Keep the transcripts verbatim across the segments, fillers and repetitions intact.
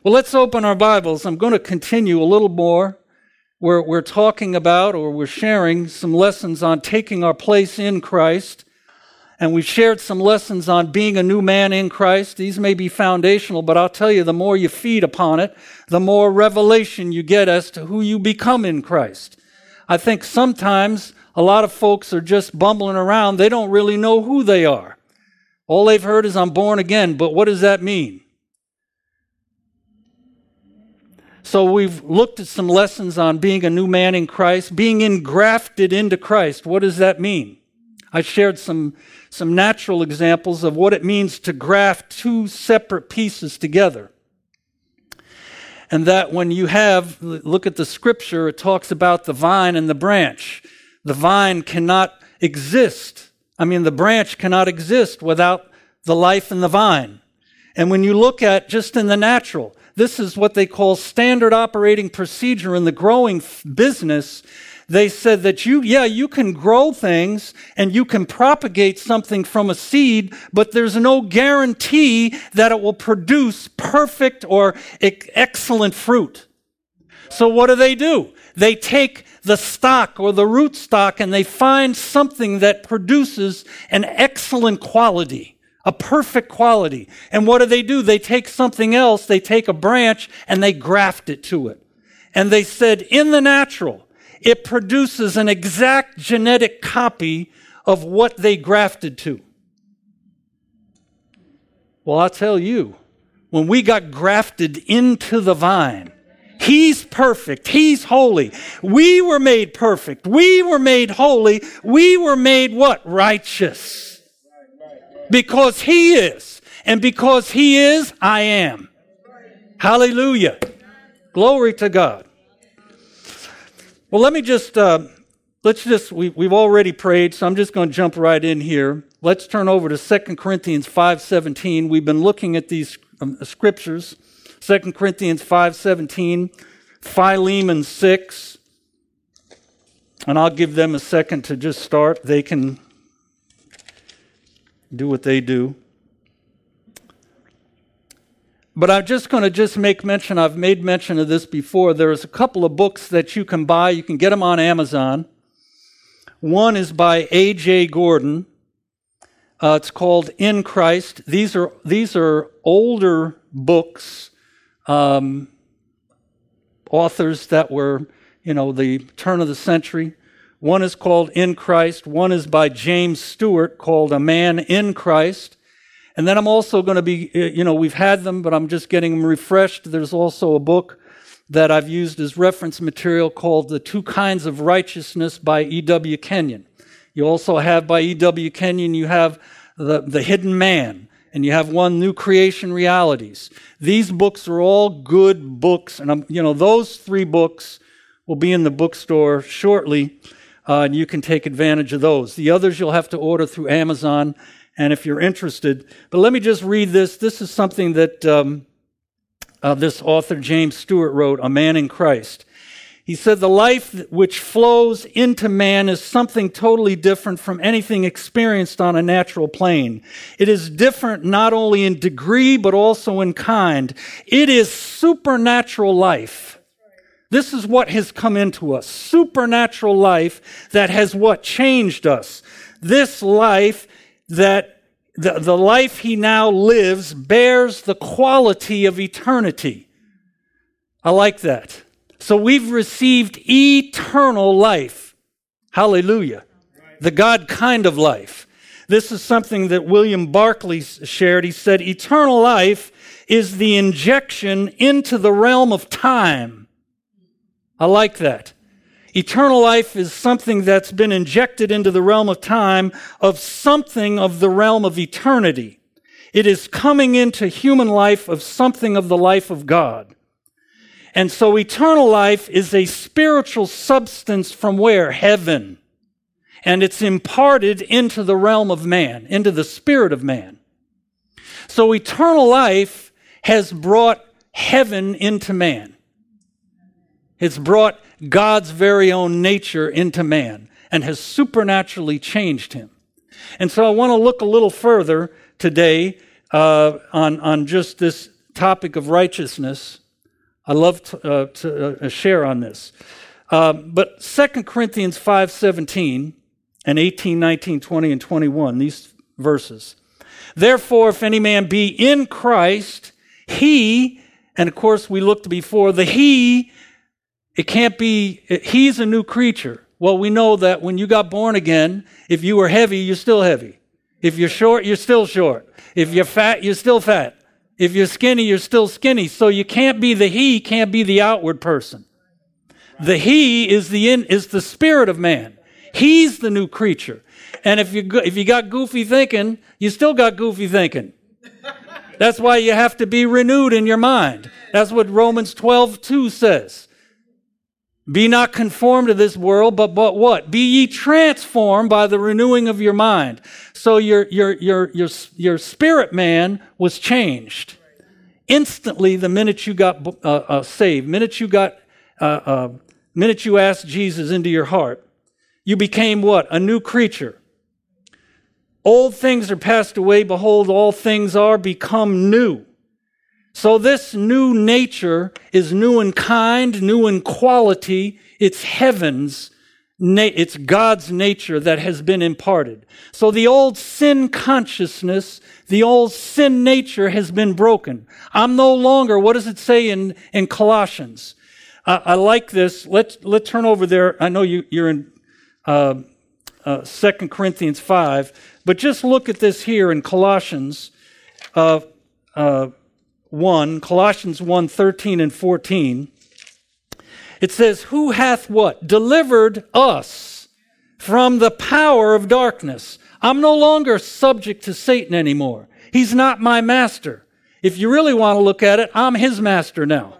Well, let's open our Bibles. I'm going to continue a little more. We're, we're talking about, or we're sharing some lessons on taking our place in Christ. And we've shared some lessons on being a new man in Christ. These may be foundational, but I'll tell you, the more you feed upon it, the more revelation you get as to who you become in Christ. I think sometimes a lot of folks are just bumbling around. They don't really know who they are. All they've heard is, I'm born again, but what does that mean? So we've looked at some lessons on being a new man in Christ, being engrafted into Christ. What does that mean? I shared some, some natural examples of what it means to graft two separate pieces together. And that when you have, look at the scripture, it talks about the vine and the branch. The vine cannot exist. I mean, the branch cannot exist without the life in the vine. And when you look at just in the natural, this is what they call standard operating procedure in the growing f- business. They said that you, yeah, you can grow things and you can propagate something from a seed, but there's no guarantee that it will produce perfect or e- excellent fruit. So what do they do? They take the stock or the root stock and they find something that produces an excellent quality. A perfect quality. And what do they do? They take something else, they take a branch, and they graft it to it. And they said, in the natural, it produces an exact genetic copy of what they grafted to. Well, I'll tell you, when we got grafted into the vine, He's perfect. He's holy. We were made perfect. We were made holy. We were made what? Righteous. Because He is. And because He is, I am. Hallelujah. Glory to God. Well, let me just, uh, let's just, we, we've already prayed, so I'm just going to jump right in here. Let's turn over to Second Corinthians five seventeen. We've been looking at these um, scriptures. Second Corinthians five seventeen, Philemon six. And I'll give them a second to just start. They can do what they do. But I'm just going to just make mention, I've made mention of this before. There's a couple of books that you can buy. You can get them on Amazon. One is by A J Gordon. Uh, it's called In Christ. These are these are older books, um, authors that were, you know, the turn of the century. One is called In Christ. One is by James Stewart called A Man in Christ. And then I'm also going to be, you know, we've had them, but I'm just getting them refreshed. There's also a book that I've used as reference material called The Two Kinds of Righteousness by E W Kenyon. You also have by E W Kenyon, you have the, the Hidden Man, and you have one, New Creation Realities. These books are all good books, and I'm, you know, those three books will be in the bookstore shortly. Uh, and you can take advantage of those. The others you'll have to order through Amazon, and if you're interested. But let me just read this. This is something that um, uh, this author, James Stewart, wrote, A Man in Christ. He said, the life which flows into man is something totally different from anything experienced on a natural plane. It is different not only in degree, but also in kind. It is supernatural life. This is what has come into us. Supernatural life that has what? Changed us. This life that, the, the life he now lives bears the quality of eternity. I like that. So we've received eternal life. Hallelujah. The God kind of life. This is something that William Barclay shared. He said, eternal life is the injection into the realm of time. I like that. Eternal life is something that's been injected into the realm of time of something of the realm of eternity. It is coming into human life of something of the life of God. And so eternal life is a spiritual substance from where? Heaven. And it's imparted into the realm of man, into the spirit of man. So eternal life has brought heaven into man. It's brought God's very own nature into man and has supernaturally changed him. And so I want to look a little further today uh, on, on just this topic of righteousness, I love to, uh, to uh, share on this. Um, but Second Corinthians five seventeen and eighteen, nineteen, twenty, and twenty-one, these verses. Therefore, if any man be in Christ, he, and of course we looked before, the he, it can't be, he's a new creature. Well, we know that when you got born again, if you were heavy, you're still heavy. If you're short, you're still short. If you're fat, you're still fat. If you're skinny, you're still skinny. So you can't be the he, can't be the outward person. The he is the in, is the spirit of man. He's the new creature. And if you if you got goofy thinking, you still got goofy thinking. That's why you have to be renewed in your mind. That's what Romans twelve two says. Be not conformed to this world, but, but what? Be ye transformed by the renewing of your mind. So your, your, your, your, your spirit man was changed. Instantly, the minute you got uh, uh, saved, minute you got, uh, uh, minute you asked Jesus into your heart, you became what? A new creature. Old things are passed away. Behold, all things are become new. So this new nature is new in kind, new in quality. It's heaven's, it's God's nature that has been imparted. So the old sin consciousness, the old sin nature has been broken. I'm no longer, what does it say in, in Colossians? Uh, I like this. Let's, let's turn over there. I know you, you're in uh, uh, Second Corinthians five, but just look at this here in Colossians uh, uh, one, Colossians one, thirteen and fourteen. It says, who hath what? Delivered us from the power of darkness. I'm no longer subject to Satan anymore. He's not my master. If you really want to look at it, I'm his master now.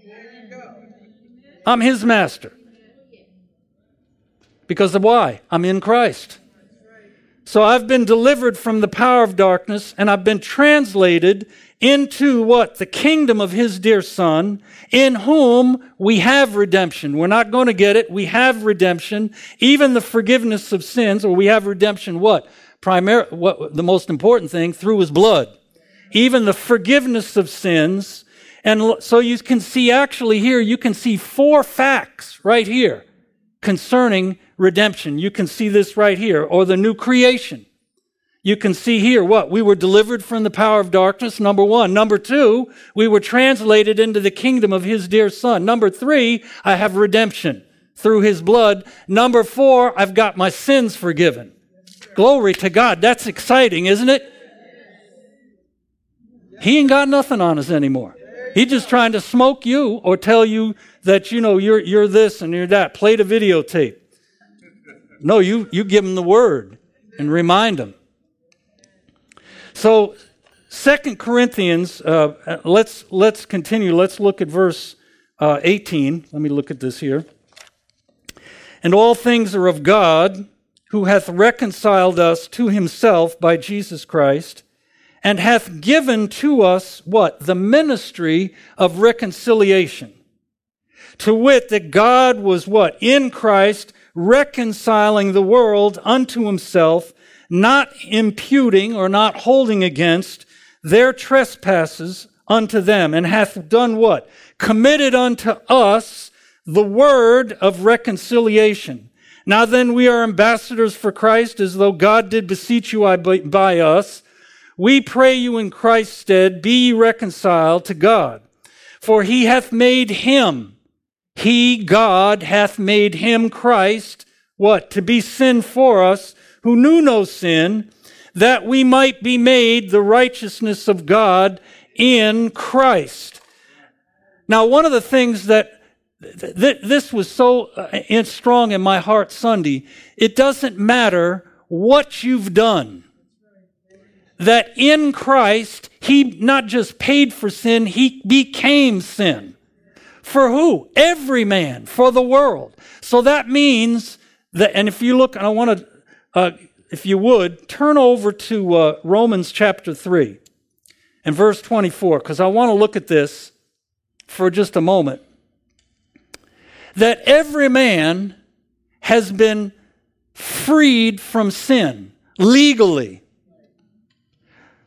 I'm his master. Because of why? I'm in Christ. So I've been delivered from the power of darkness, and I've been translated into what? The kingdom of his dear Son, in whom we have redemption. We're not going to get it. We have redemption, even the forgiveness of sins, or we have redemption what? Primary, what the most important thing, through his blood. Even the forgiveness of sins. And so you can see actually here, you can see four facts right here concerning redemption. You can see this right here, or the new creation. You can see here what? We were delivered from the power of darkness, number one. Number two, we were translated into the kingdom of his dear Son. Number three, I have redemption through his blood. Number four, I've got my sins forgiven. Glory to God. That's exciting, isn't it? He ain't got nothing on us anymore. He's just trying to smoke you or tell you that, you know, you're you're this and you're that. Play the videotape. No, you, you give him the word and remind him. So, Second Corinthians, uh, let's let's continue. Let's look at verse uh, eighteen. Let me look at this here. And all things are of God, who hath reconciled us to himself by Jesus Christ, and hath given to us, what? The ministry of reconciliation. To wit, that God was what? In Christ, reconciling the world unto himself, not imputing or not holding against their trespasses unto them, and hath done what? Committed unto us the word of reconciliation. Now then, we are ambassadors for Christ, as though God did beseech you by us. We pray you in Christ's stead, be ye reconciled to God. For he hath made him, he, God, hath made him, Christ, what? To be sin for us, who knew no sin, that we might be made the righteousness of God in Christ. Now, one of the things that th- th- this was so uh, strong in my heart Sunday, it doesn't matter what you've done. That in Christ, he not just paid for sin, he became sin. For who? Every man, for the world. So that means that, and if you look, and I want to, Uh, if you would, turn over to uh, Romans chapter three and verse twenty-four, because I want to look at this for just a moment. That every man has been freed from sin legally.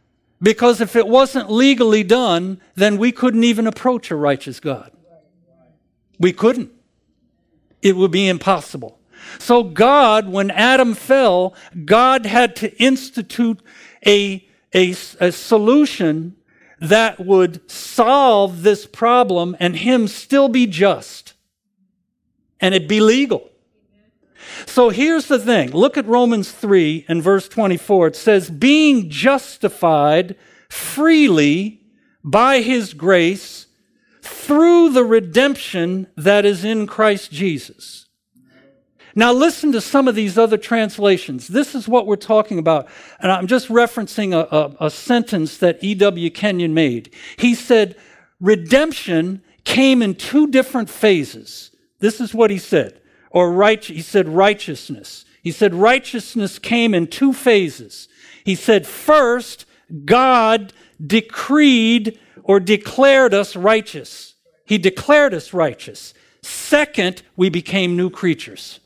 Because if it wasn't legally done, then we couldn't even approach a righteous God. We couldn't. It would be impossible. So God, when Adam fell, God had to institute a, a, a solution that would solve this problem and him still be just. And it'd be legal. So here's the thing. Look at Romans three and verse twenty-four. It says, being justified freely by his grace through the redemption that is in Christ Jesus. Now listen to some of these other translations. This is what we're talking about. And I'm just referencing a, a, a sentence that E W Kenyon made. He said, redemption came in two different phases. This is what he said. Or right, he said righteousness. He said righteousness came in two phases. He said, first, God decreed or declared us righteous. He declared us righteous. Second, we became new creatures.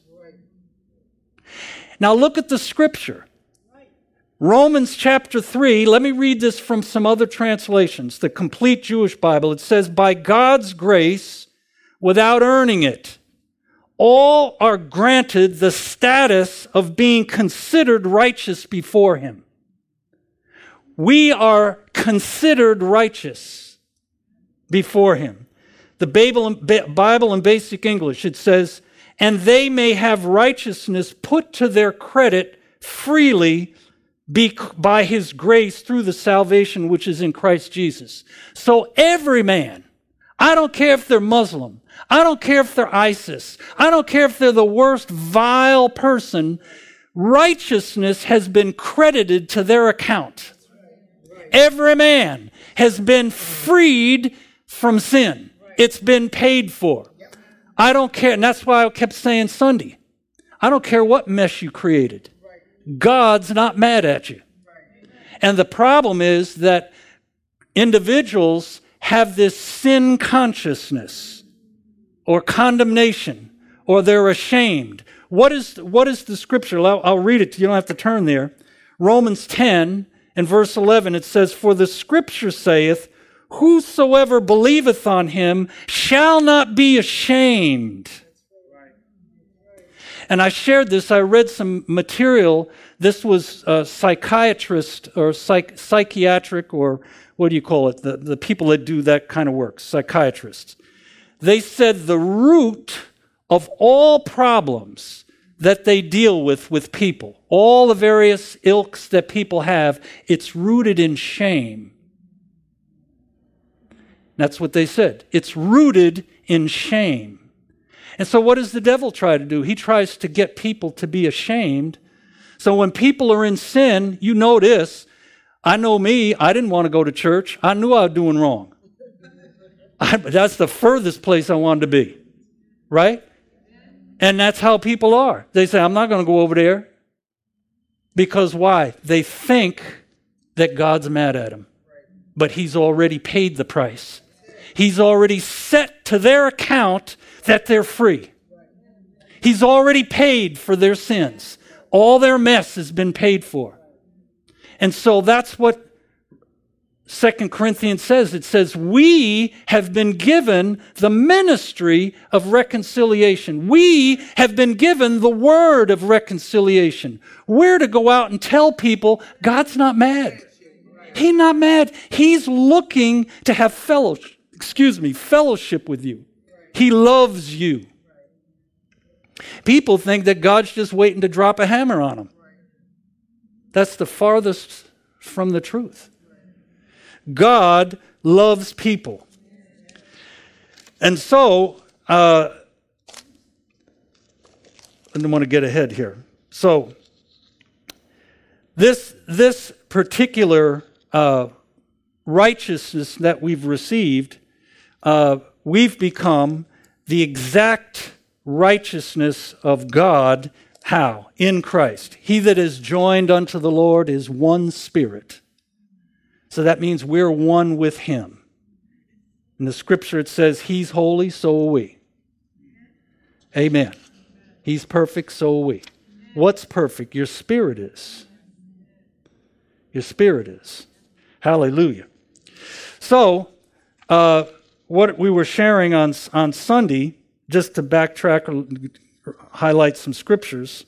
Now look at the scripture. Romans chapter three, let me read this from some other translations. The Complete Jewish Bible, it says, by God's grace, without earning it, all are granted the status of being considered righteous before him. We are considered righteous before him. The Bible in Basic English, it says, and they may have righteousness put to their credit freely by his grace through the salvation which is in Christ Jesus. So every man, I don't care if they're Muslim, I don't care if they're ISIS, I don't care if they're the worst vile person, righteousness has been credited to their account. Every man has been freed from sin. It's been paid for. I don't care, and that's why I kept saying Sunday. I don't care what mess you created. God's not mad at you. And the problem is that individuals have this sin consciousness or condemnation, or they're ashamed. What is, what is the scripture? I'll, I'll read it. You don't have to turn there. Romans ten and verse eleven, it says, for the scripture saith, whosoever believeth on him shall not be ashamed. And I shared this. I read some material. This was a psychiatrist or psych, psychiatric or what do you call it? The, the people that do that kind of work, psychiatrists. They said the root of all problems that they deal with with people, all the various ilks that people have, it's rooted in shame. That's what they said. It's rooted in shame. And so what does the devil try to do? He tries to get people to be ashamed. So when people are in sin, you know this. I know me, I didn't want to go to church. I knew I was doing wrong. I, that's the furthest place I wanted to be. Right? And that's how people are. They say, I'm not going to go over there. Because why? They think that God's mad at them. But he's already paid the price. He's already set to their account that they're free. He's already paid for their sins. All their mess has been paid for. And so that's what Second Corinthians says. It says, we have been given the ministry of reconciliation. We have been given the word of reconciliation. We're to go out and tell people God's not mad. He's not mad. He's looking to have fellowship, excuse me, fellowship with you. He loves you. People think that God's just waiting to drop a hammer on them. That's the farthest from the truth. God loves people. And so, uh, I don't want to get ahead here. So, this, this particular uh, righteousness that we've received, uh, we've become the exact righteousness of God. How? In Christ. He that is joined unto the Lord is one spirit. So that means we're one with him. In the scripture it says, he's holy, so are we. Amen. He's perfect, so are we. What's perfect? Your spirit is. Your spirit is. Hallelujah. So, uh, what we were sharing on, on Sunday, just to backtrack or highlight some scriptures,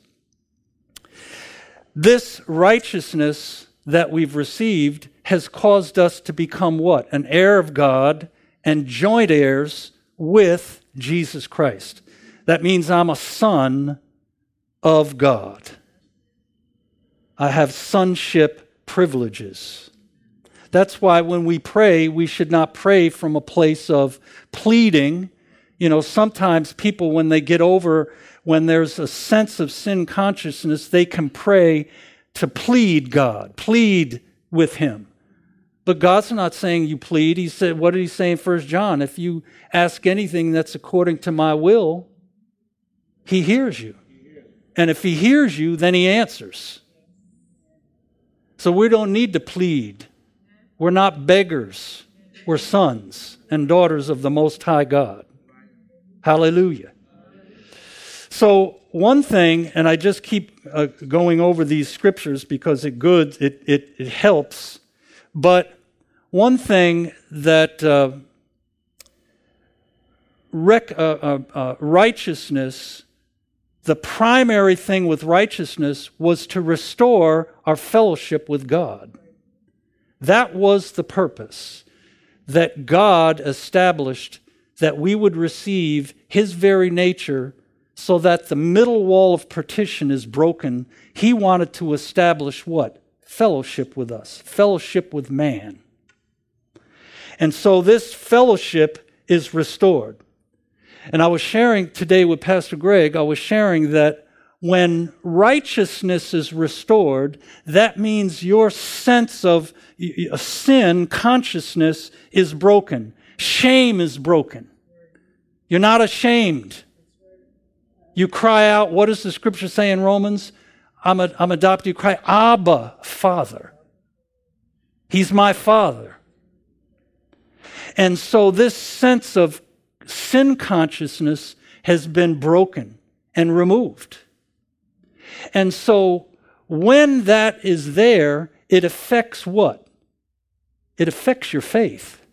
this righteousness that we've received has caused us to become what? An heir of God and joint heirs with Jesus Christ. That means I'm a son of God. I have sonship privileges. That's why when we pray, we should not pray from a place of pleading. You know, sometimes people, when they get over, when there's a sense of sin consciousness, they can pray to plead God, plead with Him. But God's not saying you plead. He said, what did He say in First John? If you ask anything that's according to my will, He hears you. And if He hears you, then He answers. So we don't need to plead. We're not beggars. We're sons and daughters of the Most High God. Hallelujah. So one thing, and I just keep uh, going over these scriptures because it good, it, it, it helps, but one thing that uh, rec- uh, uh, uh, righteousness, the primary thing with righteousness was to restore our fellowship with God. That was the purpose, that God established that we would receive His very nature so that the middle wall of partition is broken. He wanted to establish what? Fellowship with us, fellowship with man. And so this fellowship is restored. And I was sharing today with Pastor Greg, I was sharing that when righteousness is restored, that means your sense of sin, consciousness is broken. Shame is broken. You're not ashamed. You cry out, what does the scripture say in Romans? I'm, a, I'm adopted. You cry, Abba, Father. He's my Father. And so this sense of sin consciousness has been broken and removed. And so when that is there, it affects what? It affects your faith.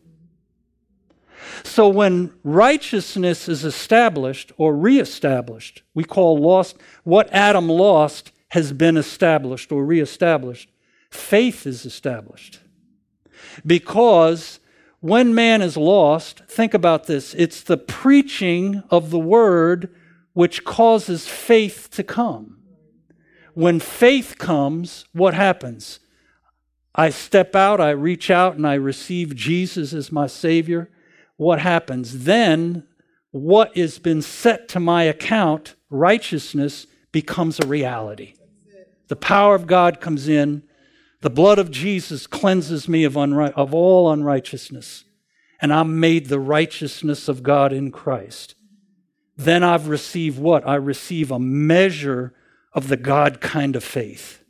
So when righteousness is established or reestablished, we call lost, what Adam lost has been established or reestablished. Faith is established. Because when man is lost, think about this, it's the preaching of the word which causes faith to come. When faith comes, what happens? I step out, I reach out, and I receive Jesus as my Savior. What happens? Then what has been set to my account, righteousness, becomes a reality. The power of God comes in. The blood of Jesus cleanses me of, unri- of all unrighteousness. And I'm made the righteousness of God in Christ. Then I've received what? I receive a measure of the God kind of faith.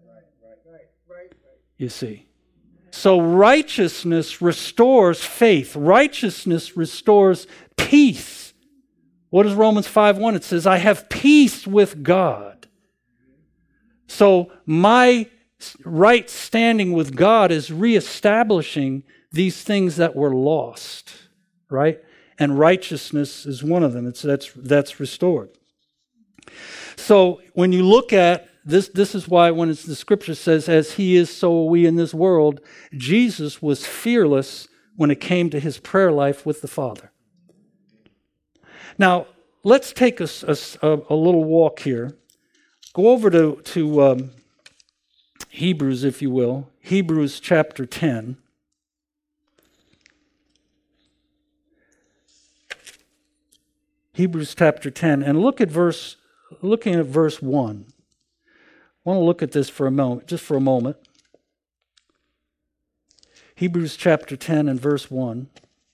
You see. So righteousness restores faith. Righteousness restores peace. What is Romans five one? It says, I have peace with God. So my right standing with God is reestablishing these things that were lost, right? And righteousness is one of them. It's that's that's restored. So when you look at this, this is why when it's, the scripture says, as He is, so are we in this world, Jesus was fearless when it came to His prayer life with the Father. Now, let's take a, a, a little walk here. Go over to, to um, Hebrews, if you will. Hebrews chapter ten. Hebrews chapter ten. And look at verse, looking at verse one. I want to look at this for a moment, just for a moment. Hebrews chapter ten and verse one.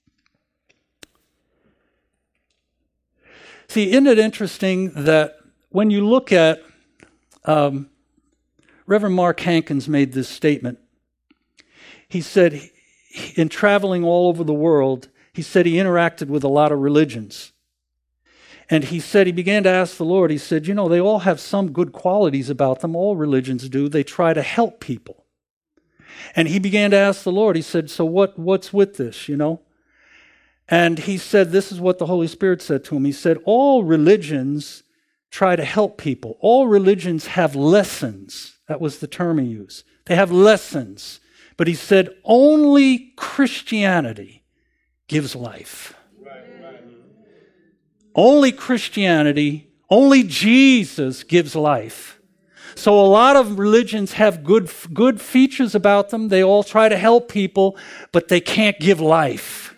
See, isn't it interesting that when you look at, um, Reverend Mark Hankins made this statement. He said, in traveling all over the world, he said he interacted with a lot of religions. And he said, he began to ask the Lord, he said, you know, they all have some good qualities about them. All religions do. They try to help people. And he began to ask the Lord, he said, so what, what's with this, you know? And he said, this is what the Holy Spirit said to him. He said, all religions try to help people. All religions have lessons. That was the term he used. They have lessons. But he said, only Christianity gives life. Right, right. Only Christianity, only Jesus gives life. So a lot of religions have good, good features about them. They all try to help people, but they can't give life.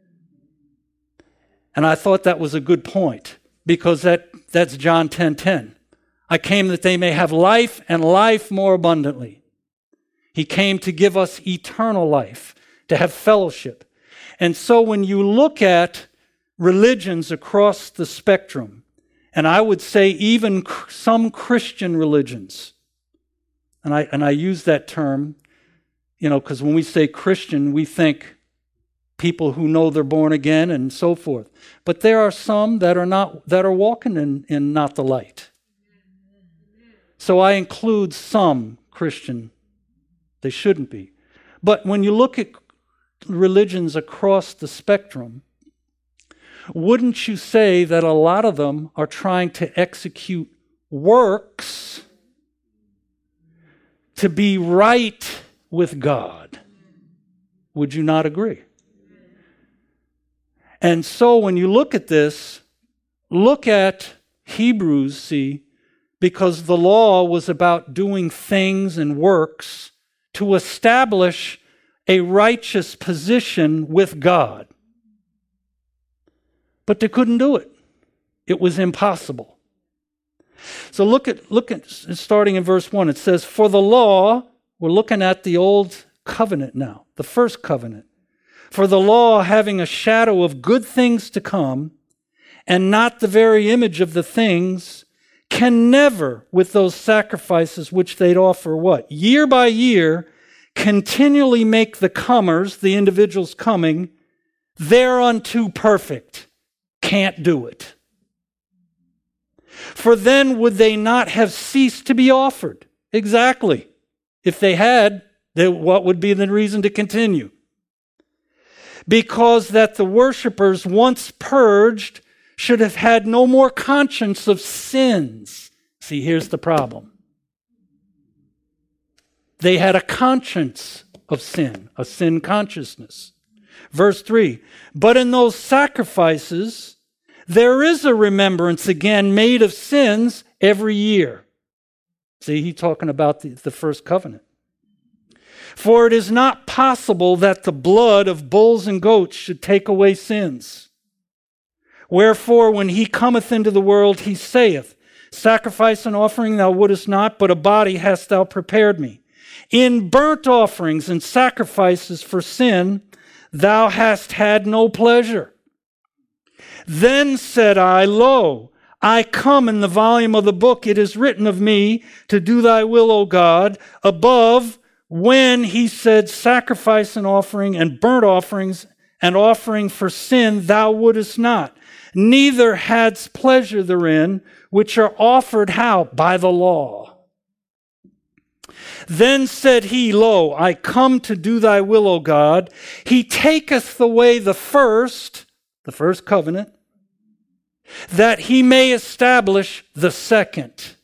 And I thought that was a good point, because that, that's John ten ten. I came that they may have life and life more abundantly. He came to give us eternal life, to have fellowship. And so when you look at religions across the spectrum, and I would say even cr- some Christian religions, and I, and I use that term, you know, because when we say Christian, we think people who know they're born again and so forth. But there are some that are not, that are walking in, in not the light. So I include some Christian. They shouldn't be. But when you look at religions across the spectrum, wouldn't you say that a lot of them are trying to execute works to be right with God? Would you not agree? And so when you look at this, look at Hebrews, see, because the law was about doing things and works to establish a righteous position with God. But they couldn't do it. It was impossible. So look at, look at, starting in verse one, it says, for the law, we're looking at the old covenant now, the first covenant. For the law, having a shadow of good things to come, and not the very image of the things, can never, with those sacrifices which they'd offer, what? Year by year, continually make the comers, the individuals coming, thereunto perfect. Can't do it. For then would they not have ceased to be offered? Exactly. If they had, then what would be the reason to continue? Because that the worshipers, once purged, should have had no more conscience of sins. See, here's the problem. They had a conscience of sin, a sin consciousness. Verse three, but in those sacrifices, there is a remembrance again made of sins every year. See, he's talking about the, the first covenant. For it is not possible that the blood of bulls and goats should take away sins. Wherefore, when he cometh into the world, he saith, sacrifice and offering thou wouldest not, but a body hast thou prepared me. In burnt offerings and sacrifices for sin, thou hast had no pleasure. Then said I, lo, I come in the volume of the book. It is written of me to do thy will, O God, above when he said, sacrifice and offering and burnt offerings and offering for sin thou wouldest not, neither hadst pleasure therein, which are offered how? By the law. Then said he, lo, I come to do thy will, O God. He taketh away the first, the first covenant, that he may establish the second,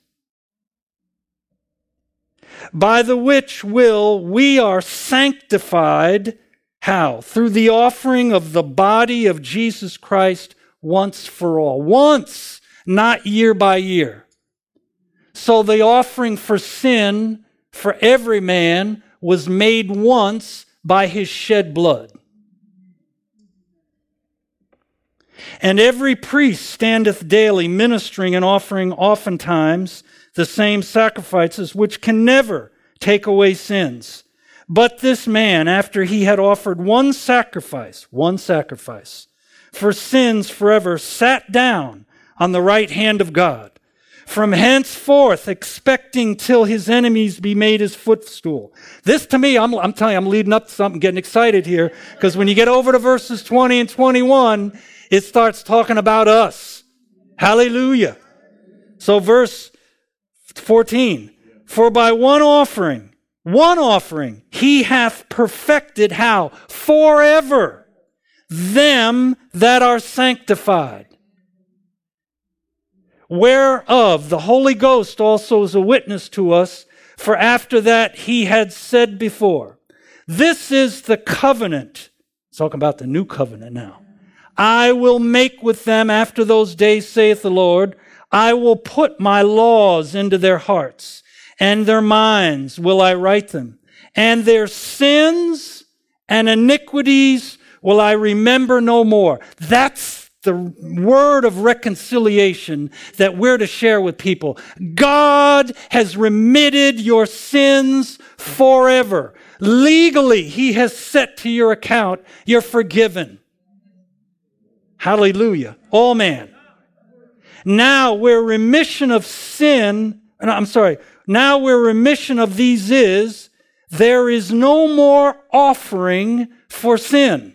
by the which will we are sanctified, how? Through the offering of the body of Jesus Christ once for all. Once, not year by year. So the offering for sin for every man was made once by his shed blood. And every priest standeth daily ministering and offering oftentimes the same sacrifices, which can never take away sins. But this man, after he had offered one sacrifice, one sacrifice, for sins forever, sat down on the right hand of God, from henceforth expecting till his enemies be made his footstool. This to me, I'm, I'm telling you, I'm leading up to something, getting excited here, because when you get over to verses twenty and twenty-one, it starts talking about us. Hallelujah. So verse fourteen, for by one offering One offering he hath perfected how? Forever them that are sanctified. Whereof the Holy Ghost also is a witness to us, for after that he had said before, this is the covenant. Talking about the new covenant now. I will make with them after those days, saith the Lord. I will put my laws into their hearts, and their minds will I write them. And their sins and iniquities will I remember no more. That's the word of reconciliation that we're to share with people. God has remitted your sins forever. Legally, he has set to your account, you're forgiven. Hallelujah. All man. Now where remission of sin, I'm sorry, now where remission of these is, there is no more offering for sin.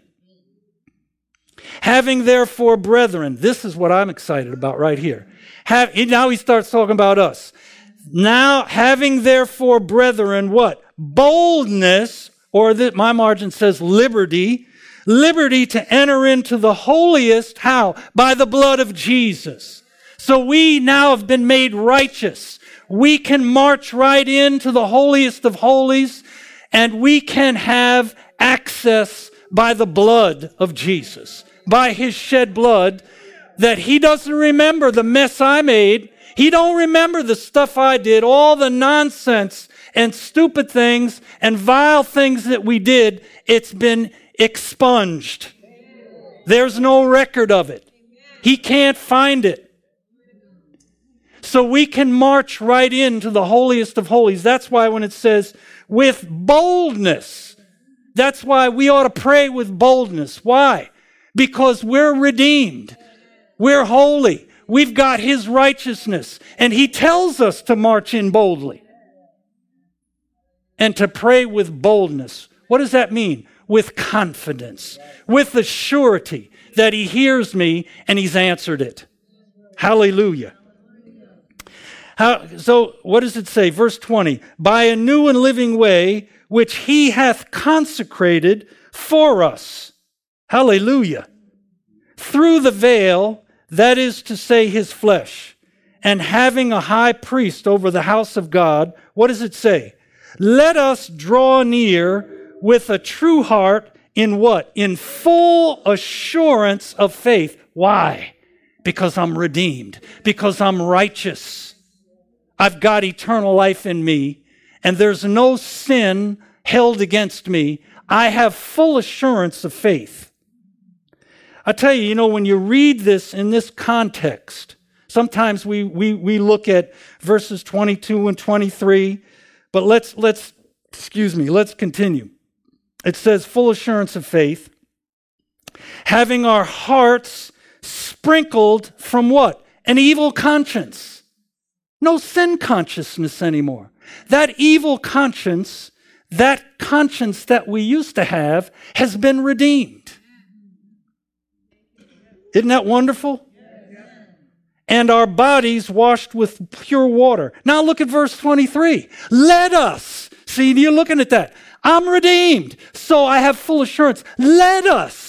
Having therefore, brethren, this is what I'm excited about right here. Have, now he starts talking about us. Now, having therefore, brethren, what? Boldness, or the, my margin says liberty, liberty to enter into the holiest, how? By the blood of Jesus. So we now have been made righteous. We can march right into the holiest of holies, and we can have access by the blood of Jesus, by his shed blood, that he doesn't remember the mess I made. He don't remember the stuff I did, all the nonsense and stupid things and vile things that we did. It's been expunged. There's no record of it. He can't find it. So we can march right into the holiest of holies. That's why when it says with boldness, that's why we ought to pray with boldness. Why? Because we're redeemed. We're holy. We've got his righteousness. And he tells us to march in boldly. And to pray with boldness. What does that mean? With confidence. With the surety that he hears me and he's answered it. Hallelujah. How, so what does it say? Verse twenty. By a new and living way, which he hath consecrated for us. Hallelujah. Through the veil, that is to say his flesh, and having a high priest over the house of God, what does it say? Let us draw near with a true heart in what? In full assurance of faith. Why? Because I'm redeemed. Because I'm righteous. I've got eternal life in me, and there's no sin held against me. I have full assurance of faith. I tell you, you know, when you read this in this context, sometimes we we we look at verses twenty-two and twenty-three, but let's let's excuse me, let's continue. It says full assurance of faith, having our hearts sprinkled from what? An evil conscience. No sin consciousness anymore. That evil conscience, that conscience that we used to have, has been redeemed. Isn't that wonderful? And our bodies washed with pure water. Now look at verse twenty-three. Let us. See, you're looking at that. I'm redeemed, so I have full assurance. Let us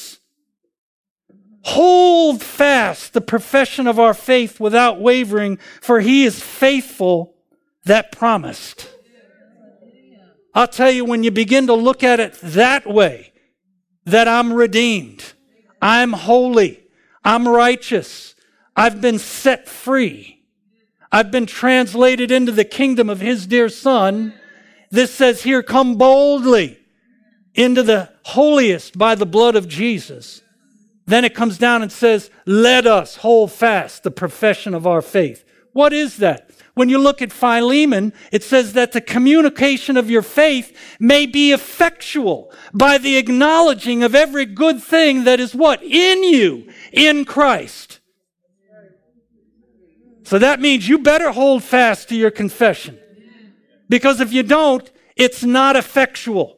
hold fast the profession of our faith without wavering, for he is faithful that promised. I'll tell you, when you begin to look at it that way, that I'm redeemed, I'm holy, I'm righteous, I've been set free, I've been translated into the kingdom of his dear Son. This says here, come boldly into the holiest by the blood of Jesus. Then it comes down and says, let us hold fast the profession of our faith. What is that? When you look at Philemon, it says that the communication of your faith may be effectual by the acknowledging of every good thing that is what? In you, in Christ. So that means you better hold fast to your confession. Because if you don't, it's not effectual.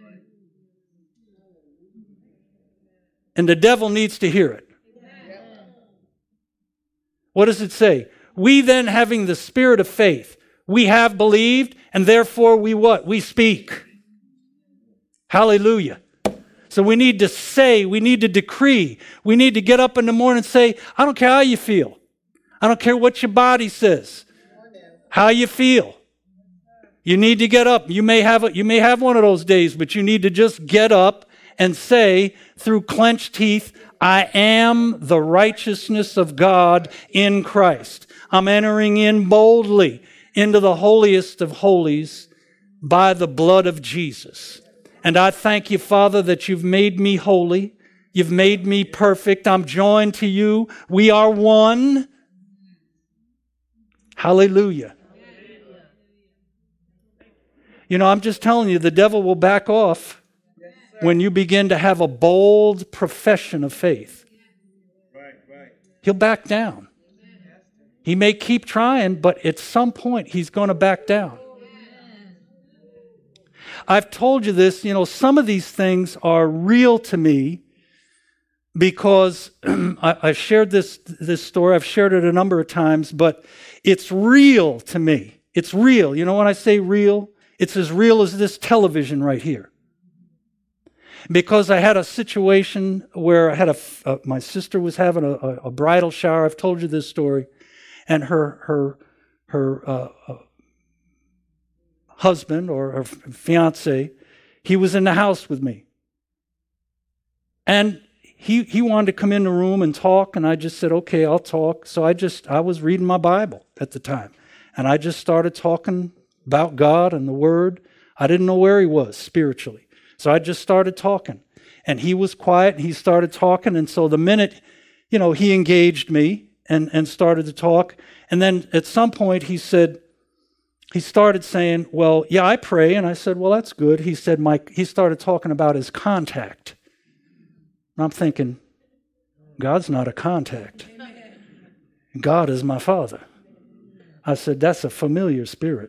And the devil needs to hear it. What does it say? We then, having the spirit of faith, We have believed, and therefore we what? We speak. Hallelujah. So we need to say, we need to decree. We need to get up in the morning and say, I don't care how you feel. I don't care what your body says. How you feel. You need to get up. You may have a, you may have one of those days, but you need to just get up and say through clenched teeth, I am the righteousness of God in Christ. I'm entering in boldly into the holiest of holies by the blood of Jesus. And I thank you, Father, that you've made me holy. You've made me perfect. I'm joined to you. We are one. Hallelujah. You know, I'm just telling you, the devil will back off when you begin to have a bold profession of faith. He'll back down. He may keep trying, but at some point he's going to back down. I've told you this, you know, some of these things are real to me because I, I shared this, this story. I've shared it a number of times, but it's real to me. It's real. You know, when I say real, it's as real as this television right here. Because I had a situation where I had a, uh, my sister was having a, a, a bridal shower. I've told you this story. And her, her, her, uh, uh, husband or her fiance, he was in the house with me. And he he wanted to come in the room and talk, and I just said, okay, I'll talk. So I just, I was reading my Bible at the time. And I just started talking about God and the Word. I didn't know where he was spiritually. So I just started talking. And he was quiet, and he started talking. And so the minute, you know, he engaged me and, and started to talk. And then at some point he said, He started saying, well, yeah, I pray. And I said, well, that's good. He said, Mike, he started talking about his contact. And I'm thinking, God's not a contact. God is my Father. I said, that's a familiar spirit.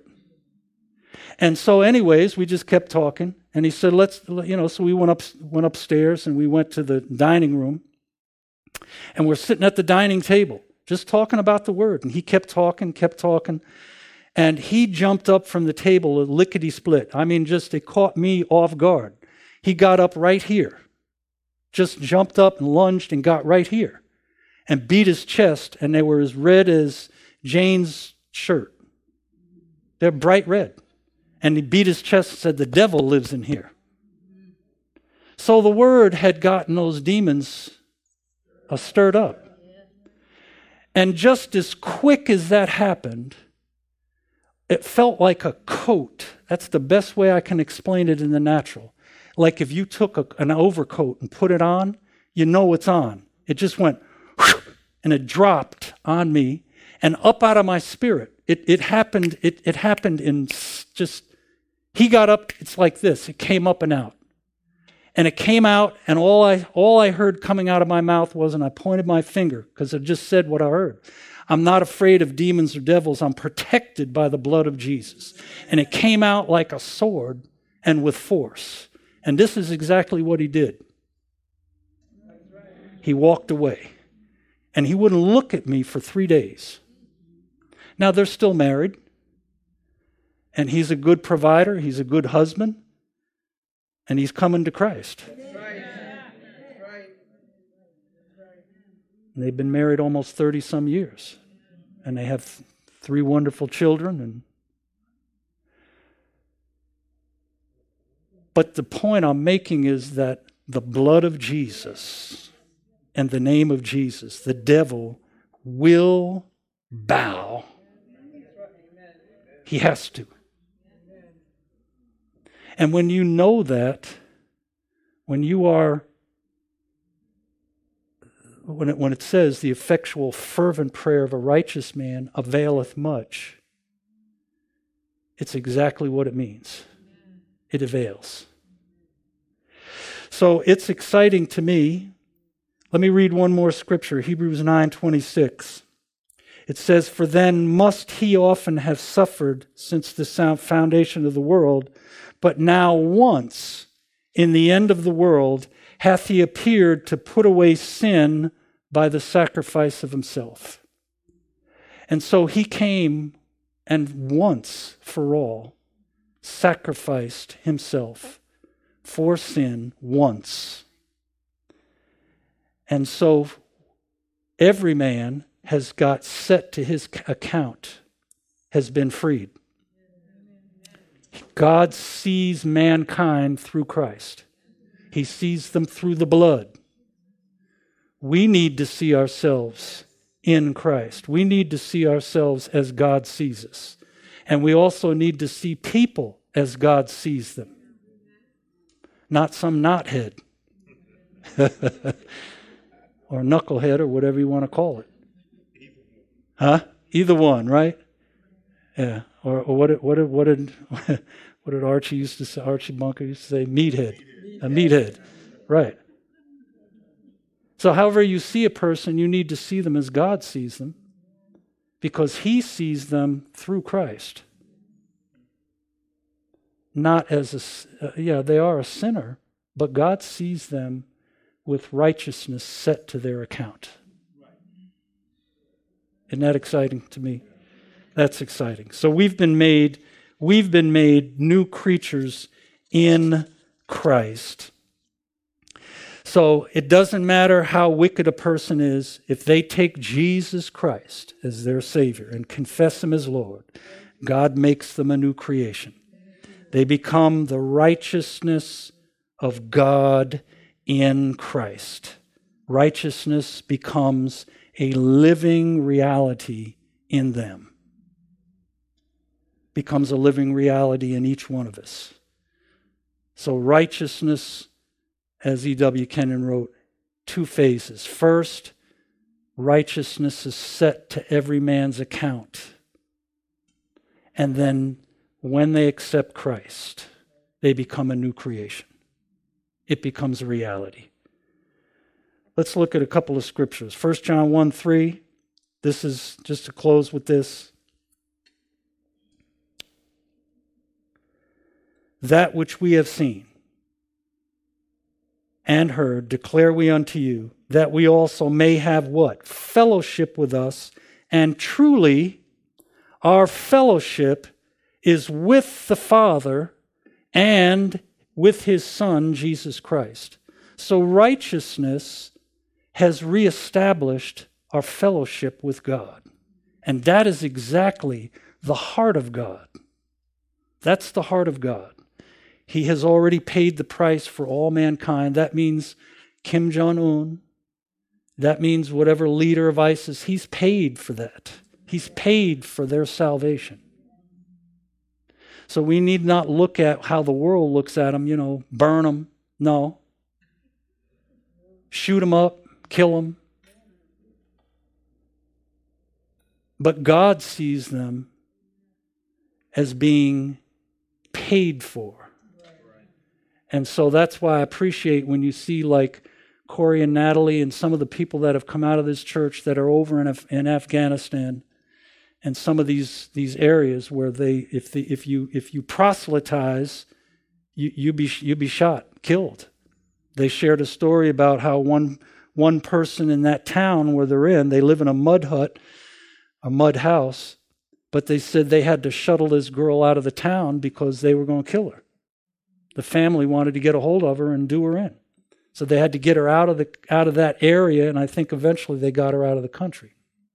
And so anyways, we just kept talking. And he said, let's, you know, so we went up, went upstairs and we went to the dining room. And we're sitting at the dining table, just talking about the Word. And he kept talking, kept talking. And he jumped up from the table, a lickety-split. I mean, just it caught me off guard. He got up right here. Just jumped up and lunged and got right here. And beat his chest, and they were as red as Jane's shirt. They're bright red. And he beat his chest and said, the devil lives in here. So the Word had gotten those demons uh, stirred up. And just as quick as that happened, it felt like a coat. That's the best way I can explain it in the natural. Like if you took a, an overcoat and put it on, you know it's on. It just went, whoosh, and it dropped on me and up out of my spirit. It it happened, it, it happened in just, he got up, it's like this. It came up and out. And it came out, and all I all I heard coming out of my mouth was, and I pointed my finger, because I just said what I heard. I'm not afraid of demons or devils. I'm protected by the blood of Jesus. And it came out like a sword and with force. And this is exactly what he did. He walked away. And he wouldn't look at me for three days. Now, they're still married. And he's a good provider. He's a good husband. And he's coming to Christ. And they've been married almost thirty some years. And they have th- three wonderful children. And But the point I'm making is that the blood of Jesus and the name of Jesus, the devil will bow. He has to. And when you know that, when you are, when it, when it says the effectual fervent prayer of a righteous man availeth much, it's exactly what it means. It avails. So it's exciting to me. Let me read one more scripture, Hebrews nine twenty-six. It says, for then must he often have suffered since the foundation of the world, but now once in the end of the world hath he appeared to put away sin by the sacrifice of himself. And so he came and once for all sacrificed himself for sin once. And so every man has got set to his account, has been freed. God sees mankind through Christ. He sees them through the blood. We need to see ourselves in Christ. We need to see ourselves as God sees us. And we also need to see people as God sees them. Not some knothead. Or knucklehead, or whatever you want to call it. Huh? Either one, right? Yeah. Or, or what did what did what did what did Archie used to say? Archie Bunker used to say, meathead. A meathead. Right. So however you see a person, you need to see them as God sees them, because He sees them through Christ. Not as a, uh, yeah, they are a sinner, but God sees them with righteousness set to their account. Isn't that exciting to me? That's exciting. So we've been made, we've been made new creatures in Christ. So it doesn't matter how wicked a person is, if they take Jesus Christ as their Savior and confess Him as Lord, God makes them a new creation. They become the righteousness of God in Christ. Righteousness becomes a living reality in them. Becomes a living reality in each one of us. So righteousness, as E W Kenyon wrote, two phases. First, righteousness is set to every man's account. And then when they accept Christ, they become a new creation. It becomes a reality. Let's look at a couple of scriptures. First John one three. This is just to close with this. That which we have seen and heard declare we unto you, that we also may have what? Fellowship with us. And truly, our fellowship is with the Father and with His Son, Jesus Christ. So righteousness has reestablished our fellowship with God. And that is exactly the heart of God. That's the heart of God. He has already paid the price for all mankind. That means Kim Jong-un. That means whatever leader of ISIS. He's paid for that. He's paid for their salvation. So we need not look at how the world looks at them, you know, burn them. No. Shoot them up, kill them. But God sees them as being paid for. And so that's why I appreciate when you see like Corey and Natalie and some of the people that have come out of this church that are over in, Af- in Afghanistan and some of these these areas where they, if the, if you if you proselytize, you you be you be shot, killed. They shared a story about how one one person in that town where they're in, they live in a mud hut, a mud house, but they said they had to shuttle this girl out of the town because they were going to kill her. The family wanted to get a hold of her and do her in. So they had to get her out of the out of that area, and I think eventually they got her out of the country.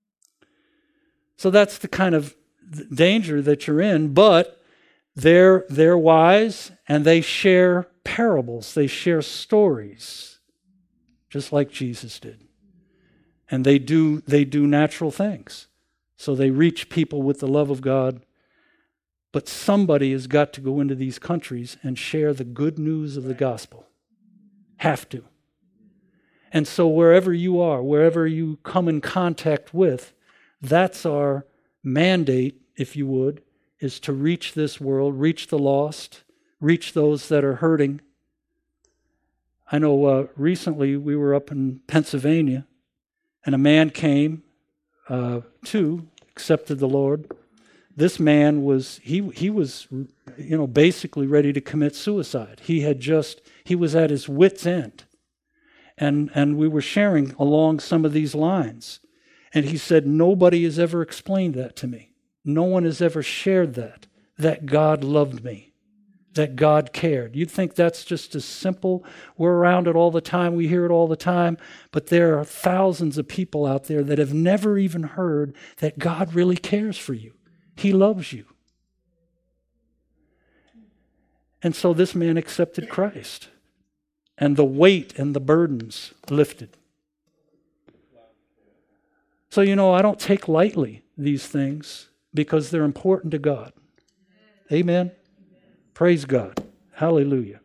So that's the kind of danger that you're in, but they're they're wise and they share parables, they share stories, just like Jesus did. And they do they do natural things. So they reach people with the love of God. But somebody has got to go into these countries and share the good news of the gospel. Have to. And so wherever you are, wherever you come in contact with, that's our mandate, if you would, is to reach this world, reach the lost, reach those that are hurting. I know uh, recently we were up in Pennsylvania, and a man came, uh, too, accepted the Lord. This man was, he he was, you know, basically ready to commit suicide. He had just, he was at his wit's end. And, and we were sharing along some of these lines. And he said, nobody has ever explained that to me. No one has ever shared that, that God loved me, that God cared. You'd think that's just as simple. We're around it all the time. We hear it all the time. But there are thousands of people out there that have never even heard that God really cares for you. He loves you. And so this man accepted Christ. And the weight and the burdens lifted. So, you know, I don't take lightly these things because they're important to God. Amen. Praise God. Hallelujah.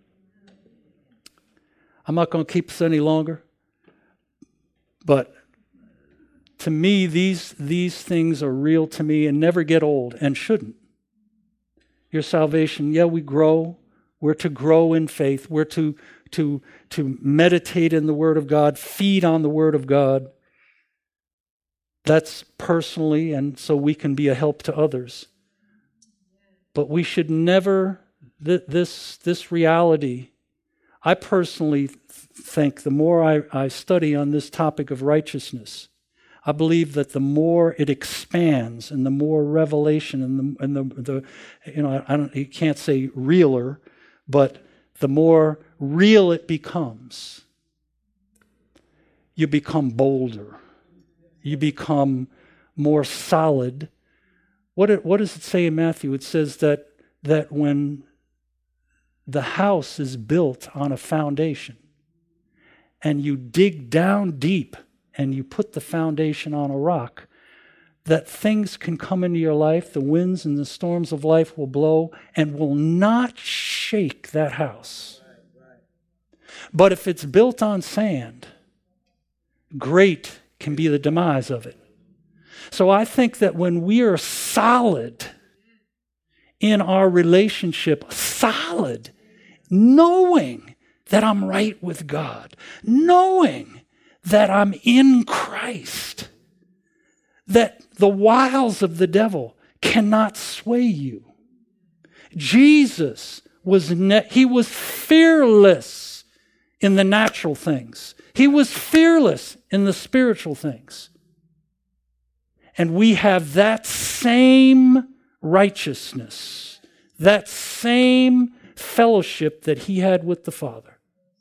I'm not going to keep this any longer. But to me, these, these things are real to me and never get old and shouldn't. Your salvation, yeah, we grow. We're to grow in faith. We're to, to, to meditate in the Word of God, feed on the Word of God. That's personally, and so we can be a help to others. But we should never, th- this, this reality, I personally th- think the more I, I study on this topic of righteousness, I believe that the more it expands and the more revelation and the, and the, the you know, I don't, you can't say realer, but the more real it becomes, you become bolder. You become more solid. What, it, what does it say in Matthew? It says that, that when the house is built on a foundation and you dig down deep and you put the foundation on a rock, that things can come into your life, the winds and the storms of life will blow and will not shake that house. But if it's built on sand, great can be the demise of it. So I think that when we are solid in our relationship, solid, knowing that I'm right with God, knowing that I'm in Christ, that the wiles of the devil cannot sway you. Jesus was ne- he was fearless in the natural things. He was fearless in the spiritual things. And we have that same righteousness, that same fellowship that he had with the Father.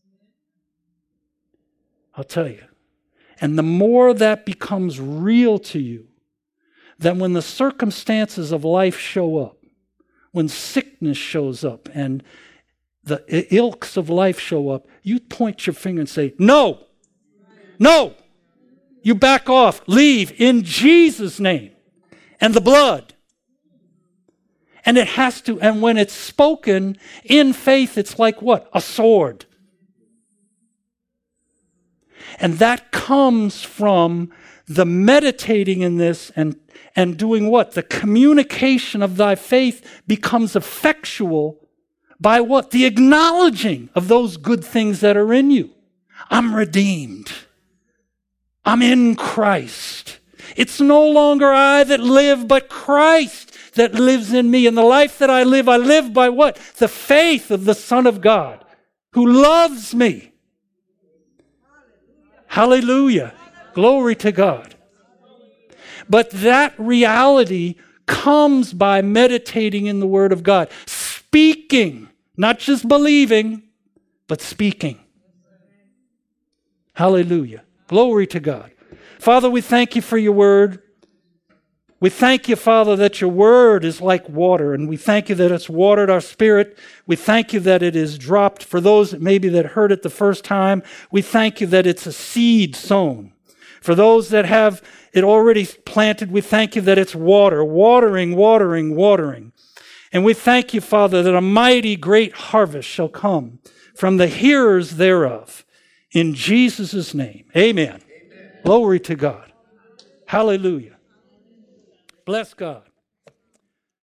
I'll tell you. And the more that becomes real to you, that when the circumstances of life show up, when sickness shows up and the ilks of life show up, you point your finger and say, no, no, you back off, leave in Jesus' name and the blood. And it has to, and when it's spoken in faith, it's like what? A sword. And that comes from the meditating in this and, and doing what? The communication of thy faith becomes effectual by what? The acknowledging of those good things that are in you. I'm redeemed. I'm in Christ. It's no longer I that live, but Christ that lives in me. And the life that I live, I live by what? The faith of the Son of God who loves me. Hallelujah. Glory to God. But that reality comes by meditating in the Word of God. Speaking, not just believing, but speaking. Hallelujah. Glory to God. Father, we thank you for your Word. We thank you, Father, that your Word is like water, and we thank you that it's watered our spirit. We thank you that it is dropped for those that maybe that heard it the first time. We thank you that it's a seed sown. For those that have it already planted, we thank you that it's water, watering, watering, watering. And we thank you, Father, that a mighty great harvest shall come from the hearers thereof. In Jesus' name, amen. Amen. Glory to God. Hallelujah. Bless God.